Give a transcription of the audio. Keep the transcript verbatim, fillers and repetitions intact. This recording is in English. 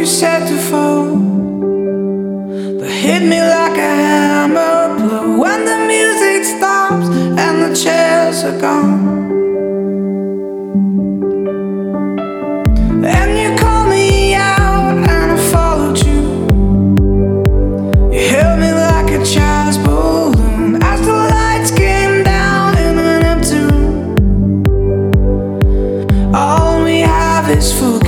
you said to fall, that hit me like a hammer blow. When the music stops and the chairs are gone, and you called me out and I followed you. You held me like a child's balloon as the lights came down in an empty room. All we have is food.